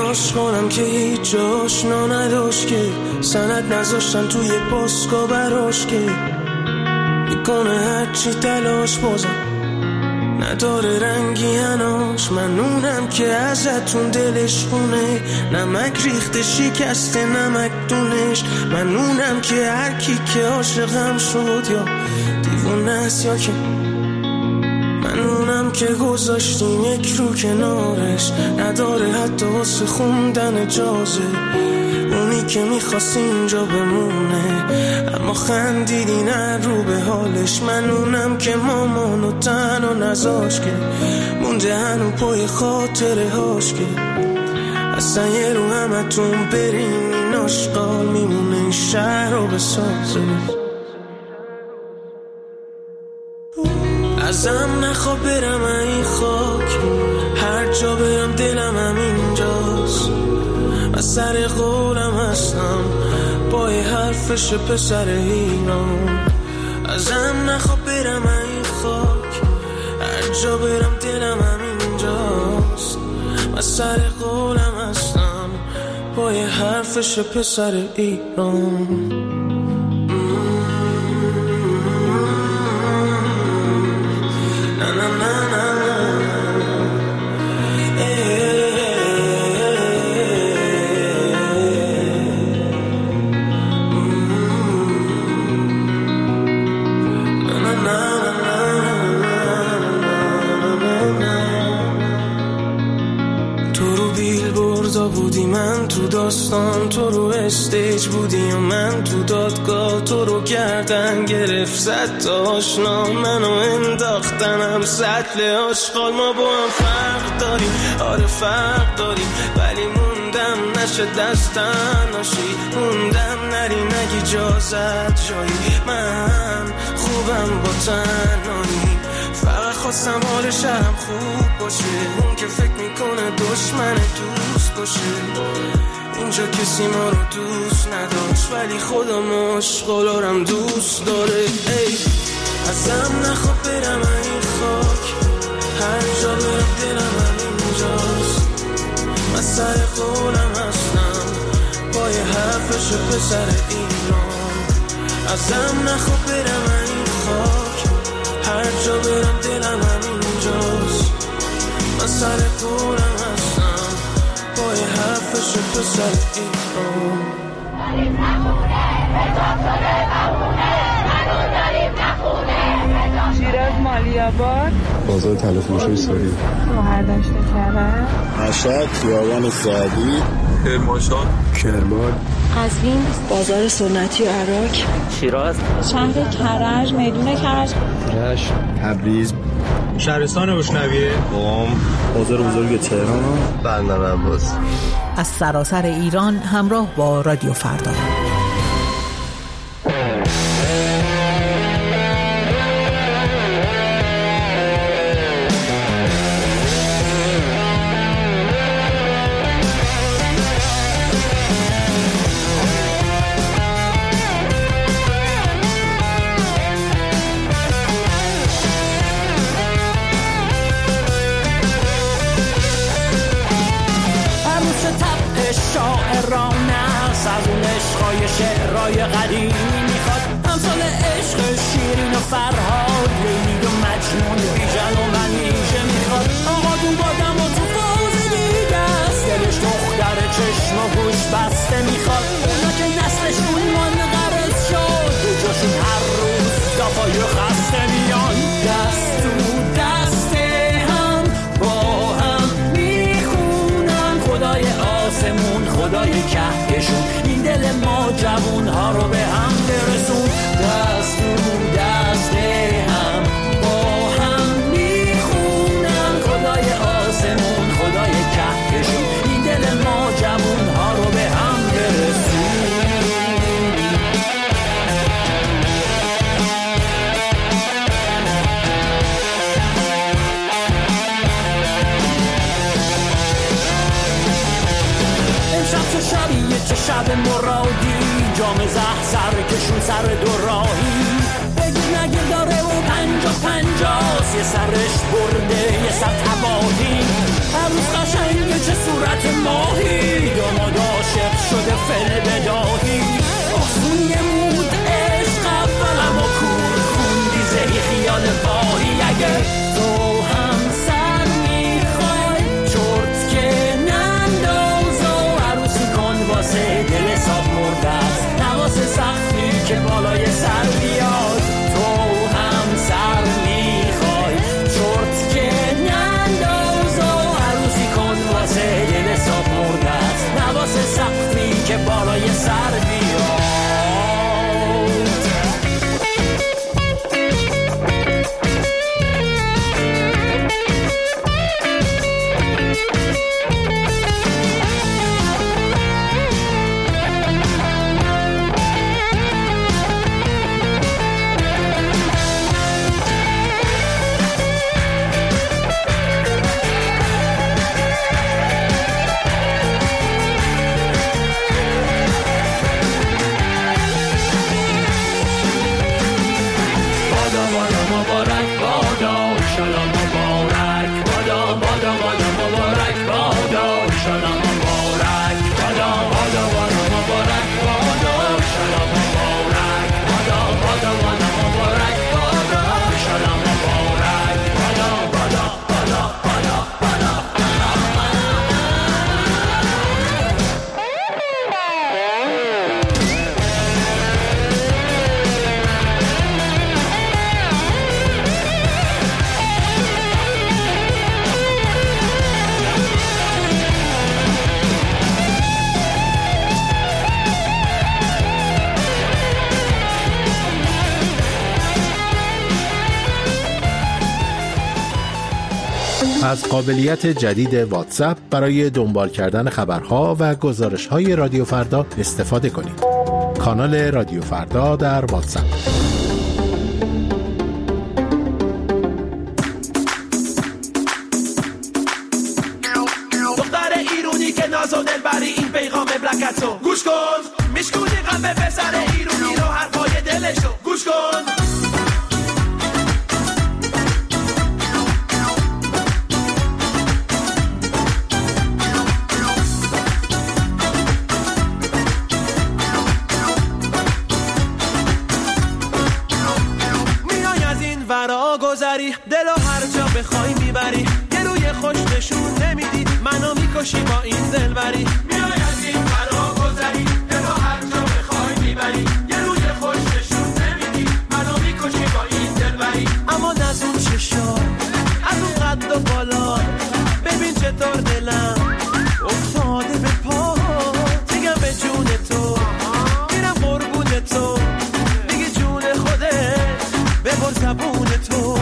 عشق کنم که هیچ آشنا نداشت که سند نذاشتن توی پاسکا براش که میکنه هرچی تلاش بازم نداره رنگی هناش. من اونم که ازتون دلش خونه نمک ریخته شکسته نمک دونش. من اونم که هر کی که عاشقم شد یا دیوونه است یا که من اونم که گذاشتیم یک رو کنارش نداره حتی واسه خوندن اجازه. اونی که میخواست اینجا بمونه اما خندیدی نه رو به حالش. من اونم که مامانو تنها نذاش که مونده هنو پای خاطره هاش که اصلا یه رو همتون برین این آشقال میمونه این شهر رو بسازه. ازم نخواه برم این خاک هر جا برم دلم همینجاست. من سر قولم هستم پای حرفش پسر ایران. ازم نخواه برم این خاک هر جا برم دلم همینجاست. من سر قولم هستم پای حرفش پسر ایران. بودی من تو داستان تو رو استیج بودی و من تو دادگاه تو رو گردن گرفت زد تا آشنا منو انداختنم سطل آشغال. ما با هم فرق داریم آره فرق داریم ولی موندم نشه دستن ناشی موندم نری نگی اجازت جایی من خوبم با تنهایی فقط خواستم حال شهرم خوب باشه. اون که فکر میکنه دشمن دوست باشه اینجا کسی ما رو دوست نداشت ولی خودم عشقالارم دوست داره. ای ازم نخواه برم این خاک هر جا برم دلم همینجاست. من سر قولم هستم پای حرفش پسر ایران. ازم نخواه برم این خاک هر جا برم دلم همینجاست. من سر قولم هستم پای حرفش پسر ایران. داریم نخونه حساب شده بمونه منو داریم نخونه. شیراز مالیاباد بازار تلفروشی ساری مهردشت کرد مشهد خیابان سعدی کرمان قزوین بازار سنتی و عراق شیراز شهر کرج میدون کرج رشت تبریز شهرستان روشنویه قم بازار بزرگ تهران بندر عباس. از سراسر ایران همراه با رادیو فردا. شعرهای قدیمی میخواد امثال عشق شیرین و فرهاد لیلی و مجنون بیژن و منیژه میخواد. آقا دون بادم و تو فاز دیگه است دلش دختر چشم و گوش بسته میخواد. اونا که نسلشون منقرض شد به جاشون هر روز دفعه خسته میان. دست تو دست هم با هم میخونن خدای آسمون خدای کهکشون این دل ما جوون ها رو به هم برسون. دست تو دست هم با هم میخونن خدای آسمون خدای کهکشون این دل ما جوون ها رو به هم برسون. امشب چه شبیه چه شب مرادی جام زهر سر کشون سر دو راهی بگیر نگیر داره و 50-50 یه سرش برده یه سر تباهی هر روز قشنگه چه صورت ماهی داماد عاشق شده فل بداهی آسون نمود عشق اول اما کور خوندی زهی خیال واهی اگه تو هم سر میخوای چرت که ننداز و عروسی کن واسه دل حساب مرده است نواسه سختی که بالای سر بیاد تو هم سر میخوای چرت که ننداز و عروسی کن واسه دل حساب مرده است نواسه سختی که بالای سر بیاد از قابلیت جدید واتساپ برای دنبال کردن خبرها و گزارش‌های رادیو فردا استفاده کنید. کانال رادیو فردا در واتساپ. دختر ایرونی که ناز و دلبری این پیغام بلکتو گوش کن میشکونی قلب پسر ایرونی رو حرفای دلشو گوش کن دل و هر جا بخوای میبری یه روی خوش نشون نمیدی منو میکشی با این دلبری میای از این فرا گذری دل و هر جا بخوای میبری یه روی خوش نشون نمیدی منو میکشی با این دلبری اما از اون چشا از اون قد و بالا ببین چطور دلم افتاده به پا میگم به جون تو میرم قربون تو میگی جون خودت ببر زبون تو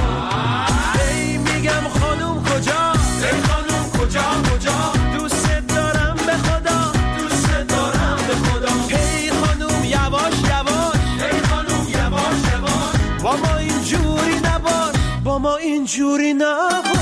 ما اینجوری نباش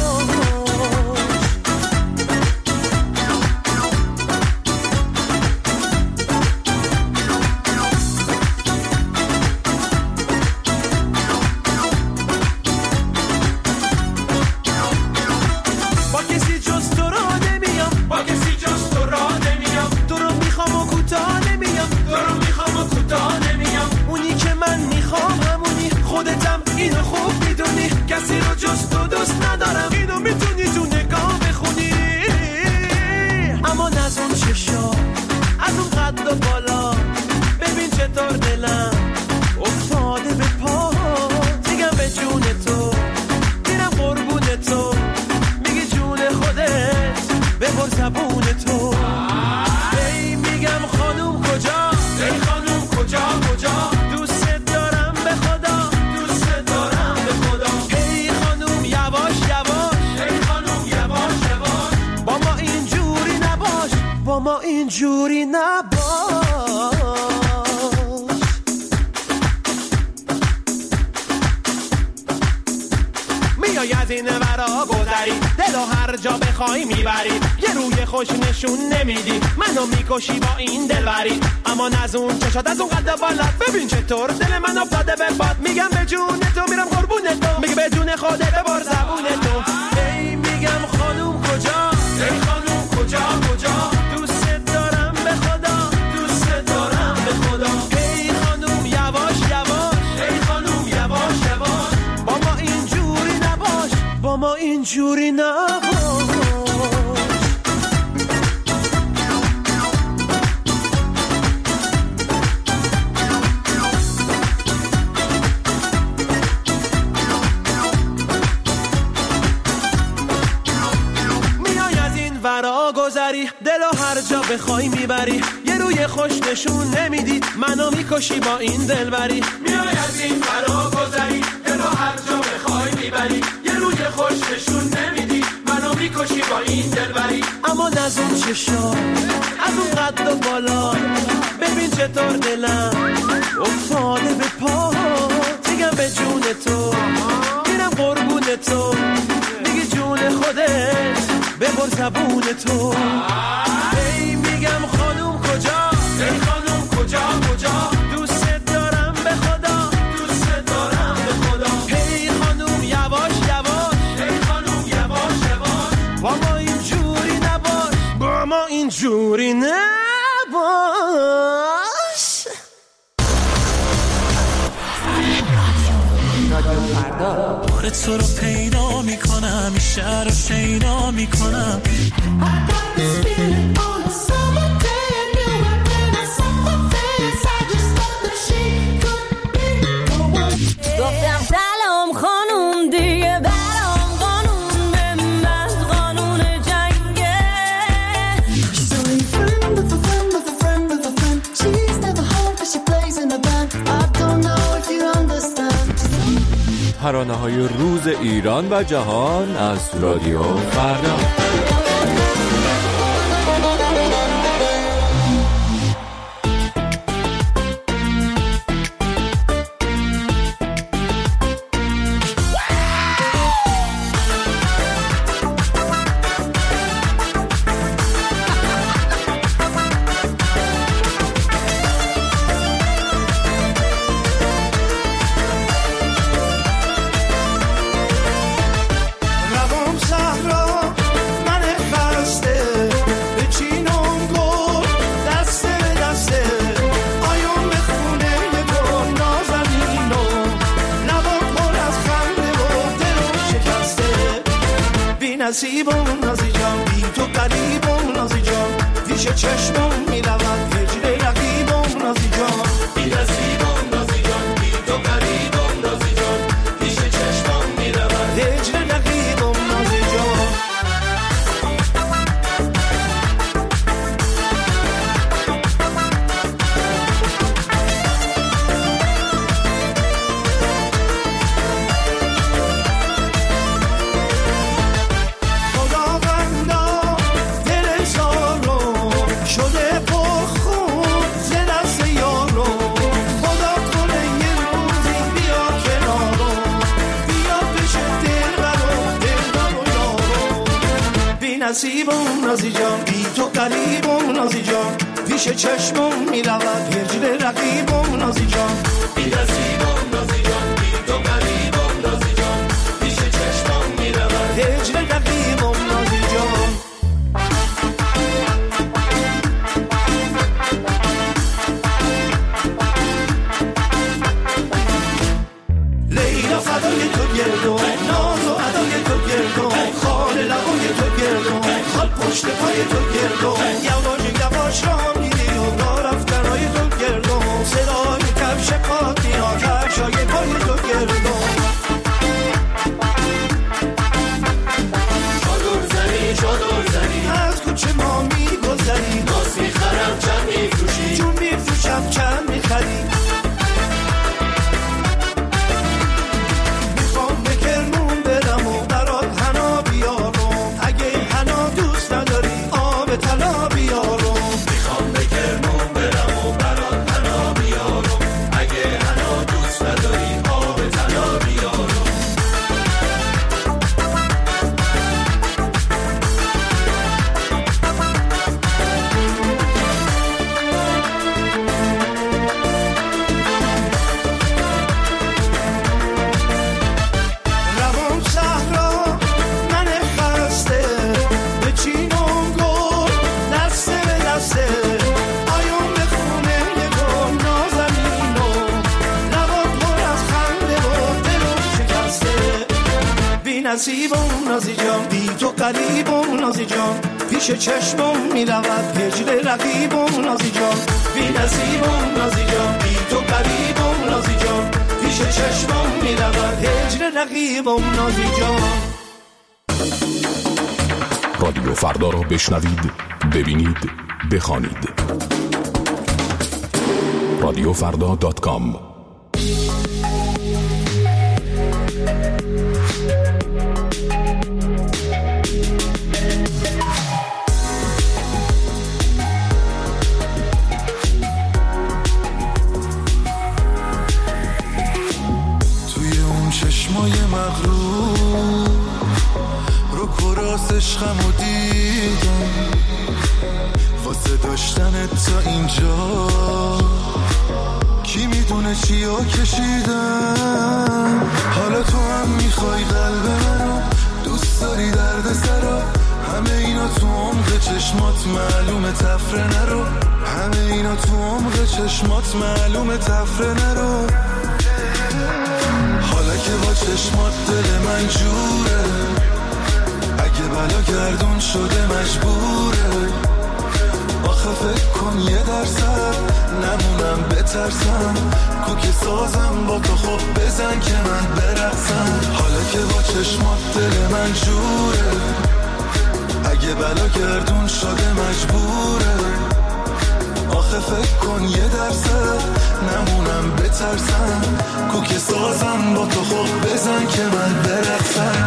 با کسی جز تو را نمیام با کسی جز تو را نمیام تو رو میخوام و کوتاه نمیام تو رو میخوام و کوتاه نمیام اونی که من میخوام همونی خودتم اینو خوب میدونی کسی رو جز تو دوست ندارم اینو میتونی تو نگاه بخونی اما از اون چشا از اون قد و بالا ببین چطور دلم افتاده به پا میگم به جون تو میرم قربون تو میگی جون خودت ببر زبون تو ای میگم خانوم کجا ای خانوم کجا کجا دوست دارم به خدا دوست دارم به خدا ای خانوم یواش یواش ای خانوم یواش یواش با ما اینجوری نباش با ما اینجوری نباش میای از این ورا گذری دل و هر جا بخوای میبری یه روی خوش نشون نمیدی منو میکشی با این دلبری اما از اون چشات از اون قد بالات ببین چطور دل من افتاده به باد میگم به جون تو میرم قربون تو میگه به جون خودت ببر زبون تو ای میگم خانوم کجا ای خانوم کجا اینجوری نباش. میای از این ورا گذری، دلو هر جا بخوای میبری، یه روی خوش نشون نمیدی، منو میکشی با این دلبری. میای از این ورا گذری، دلو هر جا بخوای میبری، یه روی خوش نشون نمیدی، منو میکشی با این دلبری. اما از اون چشا، از اون قد و بالا، ببین چطور دلم افتاده به پا. میگم به جون تو، میرم قربون تو، میگی جون خودت ببر زبون تو. ای میگم خانوم کجا، ای خانوم کجا کجا، دوست دارم به خدا، دوست دارم به خدا. ای خانوم یواش یواش، ای خانوم یواش یواش، با ما اینجوری نباش، با ما اینجوری نباش. بار تو رو پیدا میکنم، این شهر رو شیدا میکنم. گفتم سلام خانوم دیگه برام قانون به من قانون جنگه. She's only a friend of a friend of a friend of a friend. She's never home but she plays in a band. I don't know if you understand. ترانه‌های روز ایران و جهان از رادیو فردا. نصیبم نازی جان، بی تو قریبم نازی جان، پیش چشمم میرود هجر رقیبم نازی جان. بی نصیبم نازی جان، بی تو قریبم نازی جان، پیش چشمم میرود هجر رقیبم نازی جان. نصیبم نازی جان، بی تو قریبم نازی جان، پیش چشمم میرود هجر رقیبم نازی جان. بی نصیبم نازی جان، بی تو قریبم نازی جان، پیش چشمم میرود هجر رقیبم نازی جان. لیلا فدای تو گردم، ناز و ادای تو گردم، خال لبای تو گردم، خال پشت پای تو گردم، یواش یواش راه میری و راه رفتنای تو گردم، صدای کفش پات میاد کفشای پای نصیبم نازی جان، بی تو قریبم نازی جان، پیش چشمم میرود هجر رقیبم نازی جان، بی نصیبم نازی جان، بی تو قریبم نازی جان، پیش چشمم میرود هجر رقیبم نازی جان. رادیو فردا را بشنوید، ببینید، بخوانید. رادیوفردا.com. توی اون چشمای مغرور رو کراس عشقمو دیدم، واسه داشتنت تا اینجا کی میدونه چیا کشیدم. حالا تو هم میخوای قلب منو، دوست داری درد سرا، همه اینا تو عمق چشمات معلومه تفره نرو، همه اینا تو عمق چشمات معلومه تفره نرو. حالا که با چشمات دل من جوره، اگه بلا گردون شده مجبوره، آخه فکر کن یه درصد نمونم بترسم، کوک سازم با تو خب بزن که من برقصم. حالا که با چشمات دل من جوره، اگه بلا گردون شده مجبوره، آخه فکر کن یه درصد نمونم بترسم، کوک سازم با تو خب بزن که من برقصم.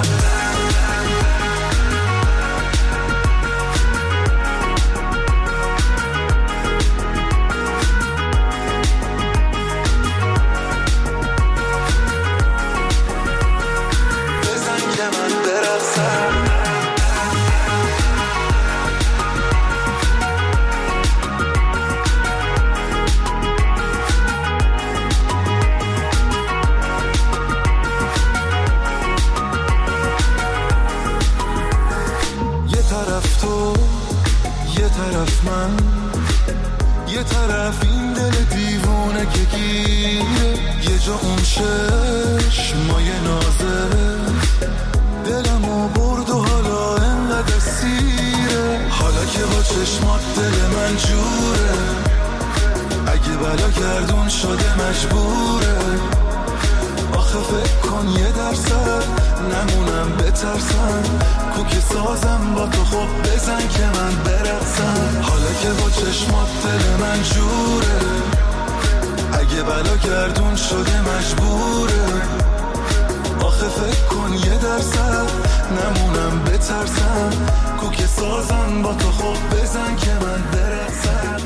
یه طرف این دل دیوونه که گیره، یه جا اون چشمای نازه دلمو برد و حالا انقدر سیره. حالا که با چشمات دل من جوره، اگه بلا گردون شده مجبوره، آخه فکر کن یه درصد نمونم بترسم، کوک سازم با تو خب بزن که من برقصم. حالا که با چشمات دل من جوره، اگه بلا گردون شده مجبوره، آخه فکر کن یه درصد نمونم بترسم، کوک سازم با تو خب بزن که من برقصم.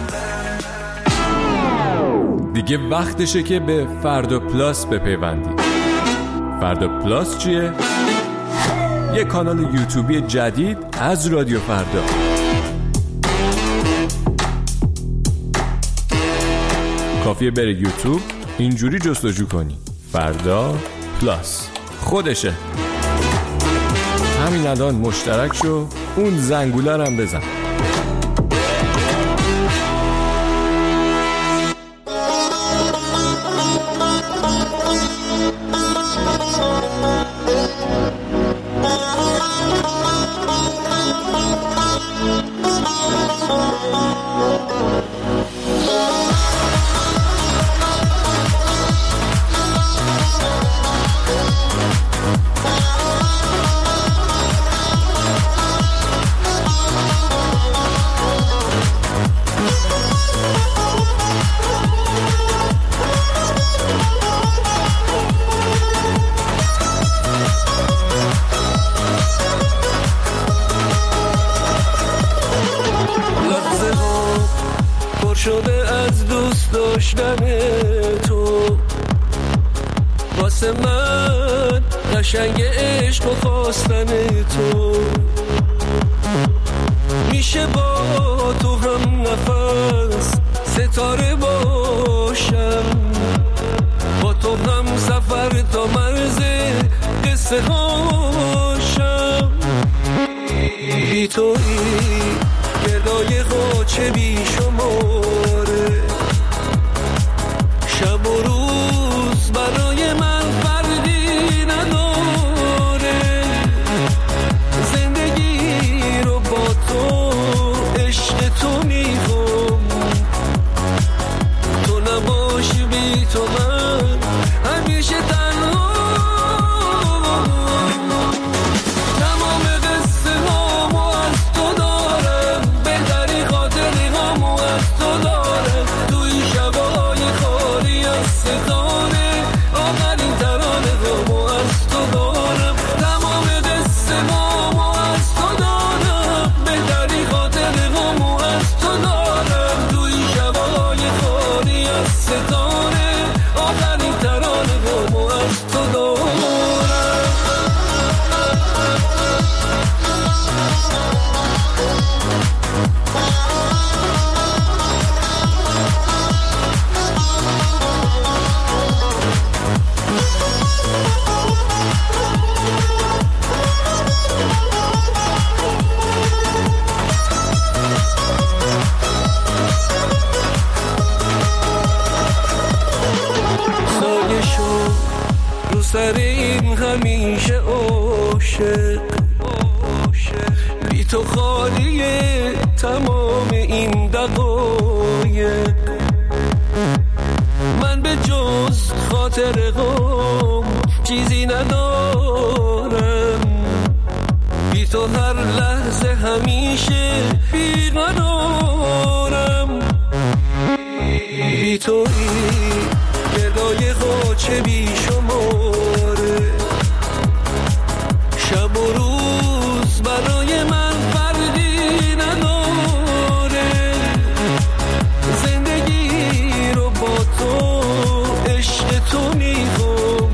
دیگه وقتشه که به فردا پلاس بپیوندید. فردا پلاس چیه؟ یه کانال یوتیوبی جدید از رادیو فردا. کافیه بره یوتیوب اینجوری جستجو کنی فردا پلاس، خودشه. همین الان مشترک شو، اون زنگوله رو هم بزن. شده از دوست داشتن تو، واسه من قشنگ عشق و خواستن تو، میشه با تو هم نفس ستاره باشم، با تو هم سفر تا مرز قصه هاشم، بی تویی گردای غاچه بی شماره، شب و روز برای من فردی نداره، تمام این دقایق. من به جز خاطر غم چیزی ندارم، بی تو هر لحظه همیشه بیقرارم. بی تو این گدای غاچه بی شماره، شب و روز برای من فرقی نداره. زندگی رو با تو عشق تو میخوام،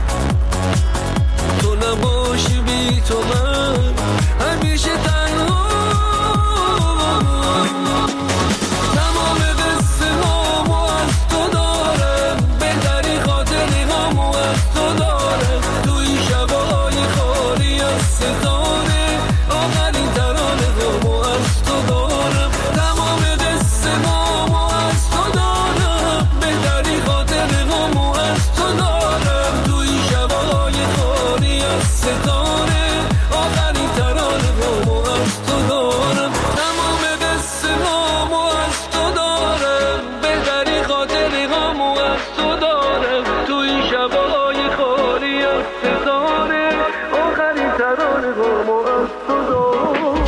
تو نباشی بی تو من همیشه تنها. تمام قصه هامو از تو دارم، بهتری خاطری هامو از تو دارم. تو این شبای خالی از ستاره، آخرین ترانه هامو از تو دارم. تمام قصه هامو از تو دارم، بهتری خاطری هامو از تو دارم. تو این شبای خالی از ستاره، آخرین ترانه هامو از تو دارم. تمام قصه هامو از تو دارم، بهتری خاطری هامو از تو دارم. تو این شبای خالی از ستاره، آخرین ترانه هامو از تو دارم.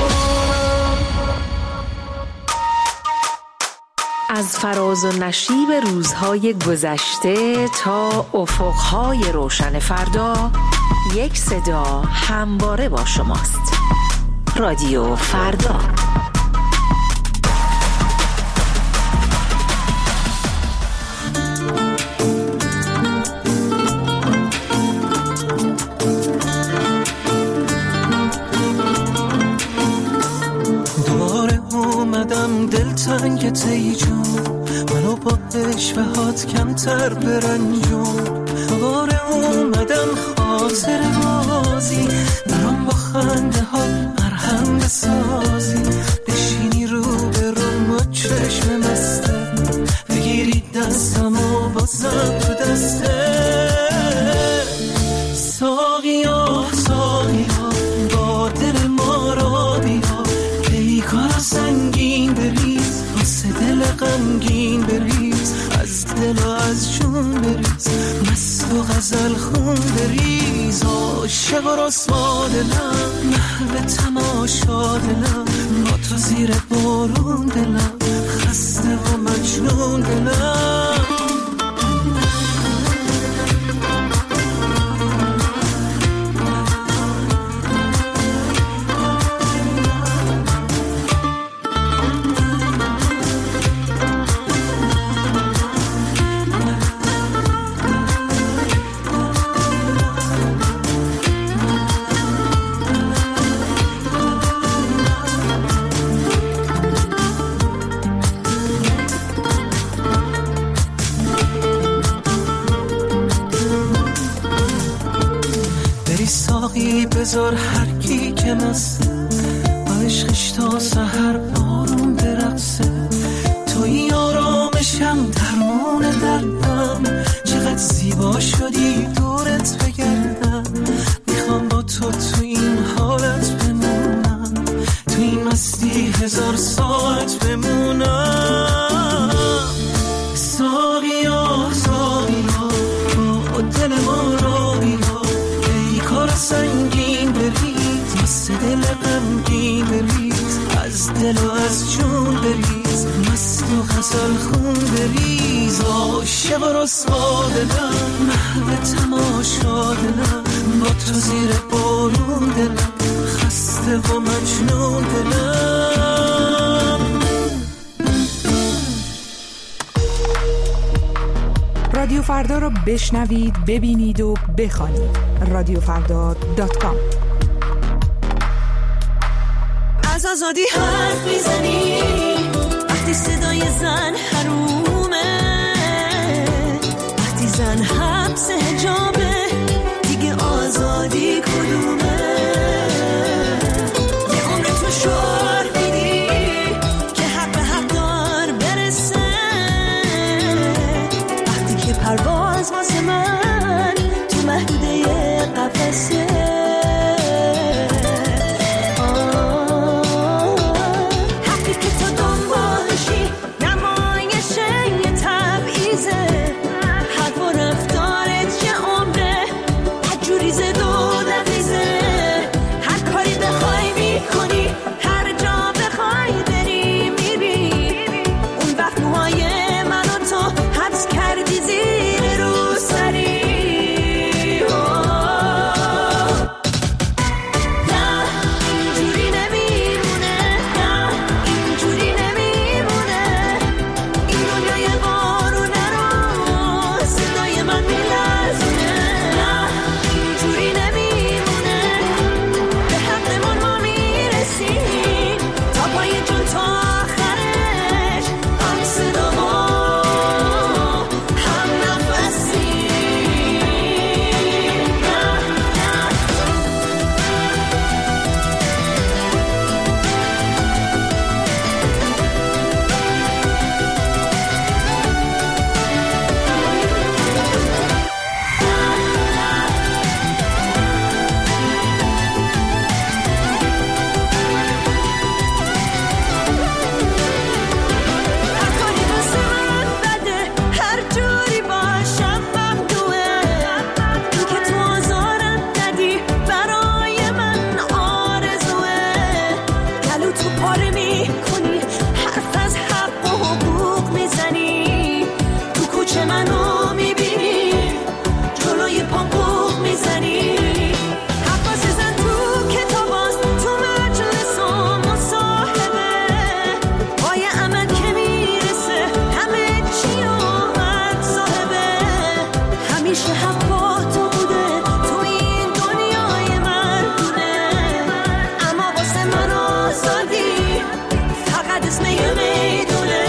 از فراز و نشیب روزهای گذشته تا افقهای روشن فردا، یک صدا همواره با شماست. رادیو فردا. دوباره اومدم دلتنگت ای جون، منو با عشوهات کمتر برنجون. دوباره اومدم خاطر بازی، برام با خنده ها مرهم بسازی. بشینی رو به روم و چشم مسته، بگیری دستم و بازم تو دسته. ساقیا ساقیا با دل ما را بیا، پیکار سنگین بریز، واسه دل غمگین بریز. از دل و از جون بریز، مست و غزل خون بریز. عاشق و رسوا دلم، محو تماشا دلم، با تو زیر بارون دلم، خسته و مجنون دلم. بذار هر کی که مسته، با عشقش تا سحر آروم برقصه. توی آرامشم درمون دردم، چقدر زیبا شدی دورت بگردم. میخوام با تو این حالت بمونم، تو این مستی 1000 ساعت بمونم. ساقیا ساقیا با دل ما را بیا، پیکار سنگین بریز، واسه دل غمگین بریز. از دل و از جون بریز، مست و غزل خون بریز. عاشق و رسوا دلم، محو تماشا دلم، با تو زیر بارون دلم، خسته و مجنون دلم. رادیو فردا رو بشنوید، ببینید و بخوانید. رادیوفردا.com. از آزادی حرف میزنی وقتی صدای زن حرومه، وقتی زن حبس حجابه، دیگه آزادی کدومه؟ یه عمر تو شعار میدی که حق به حق دار برسه، وقتی که پرواز واسه من تو محدوده قفسه. اسم یه میدونه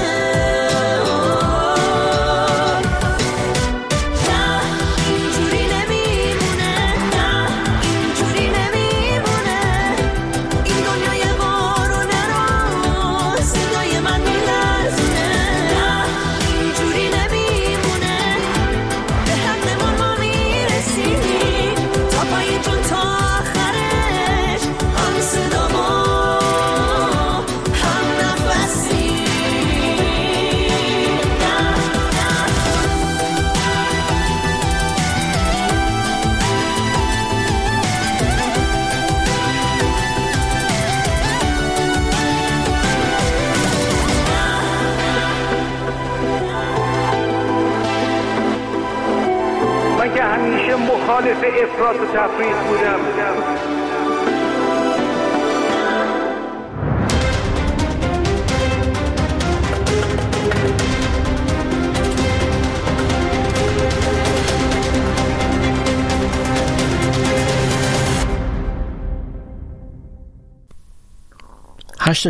نه اینجوری نمیمونه نه اینجوری نمیمونه این دنیای بارونه رو صدای من میلرزونه نه اینجوری نمیمونه به حق ما میرسیم تا پای جون تا آخرش هم صدا ما هم نفسی من که همیشه مخالف افراط و تفریط بودم